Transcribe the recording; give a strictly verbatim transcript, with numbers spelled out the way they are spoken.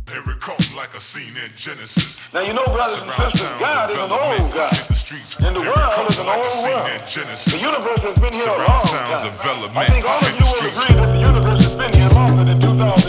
Here it comes like a scene in Genesis. Now you know, brothers and sisters, God is an old God. And the world is an old world. The universe has been here a long time. I think all of you will agree that the universe has been here longer than two thousand